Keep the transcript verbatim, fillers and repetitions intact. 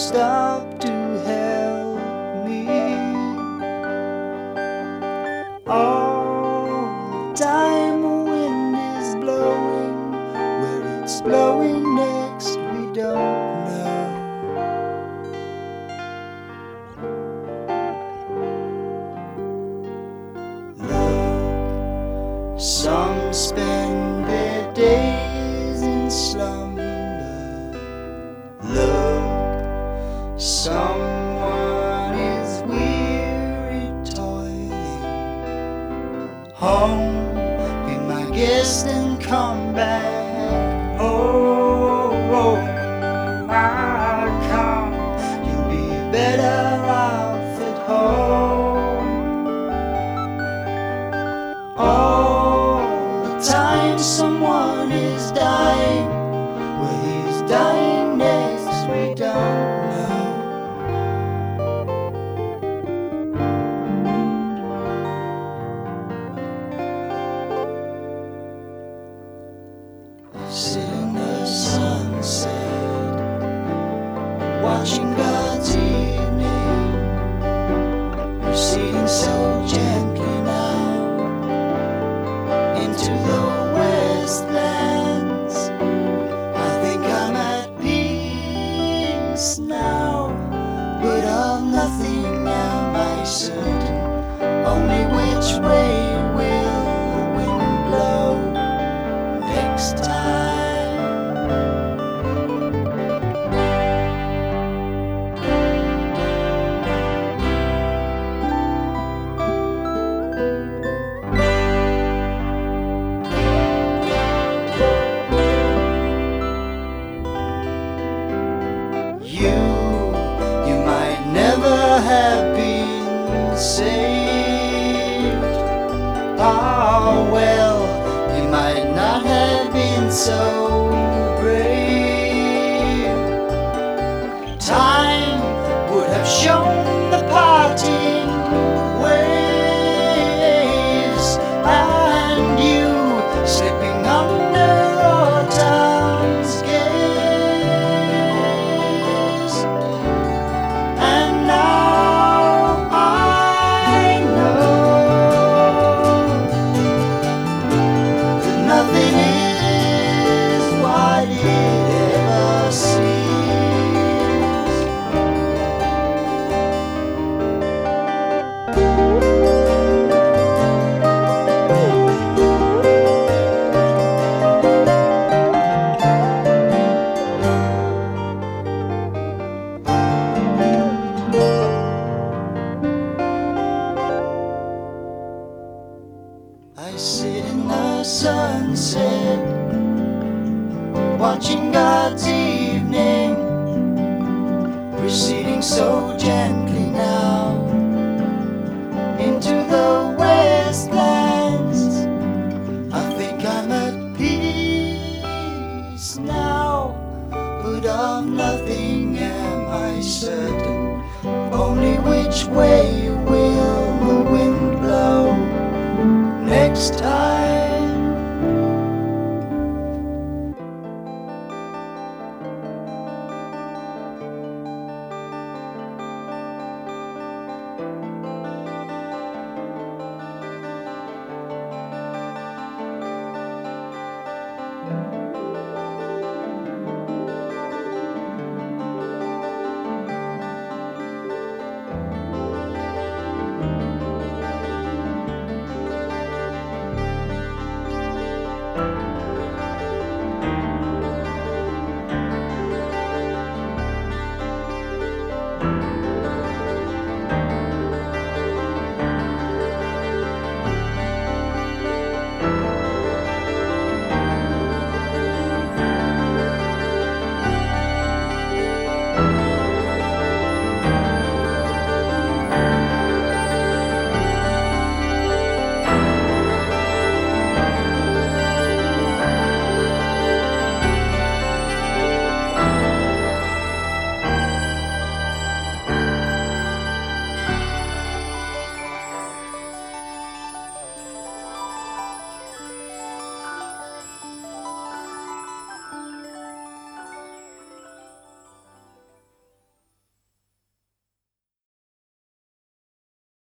stop to help me. All the time the wind is blowing, where it's blowing next we don't know. Look, some spend their days in slumber. Look, someone is weary toiling. Home, be my guest and come back. Oh, oh, I'll come. You'll be better off at home. All the time someone is dying, where he's dying next we don't know. I sit in the sunset, watching God's evening, receding so gently now into the wastelands. I think I'm at peace now, but of nothing am I certain. Only which way will the wind blow next time. You, you might never have been saved. Ah, well, you might not have been so brave. Time would have shown the parting waves, and you slipping under autumn's gaze. And now I know that nothing is what it ever seems. I sit in the sunset, watching God's evening, receding so gently now into the wastelands. I think I'm at peace now, but of nothing am I certain. Only which way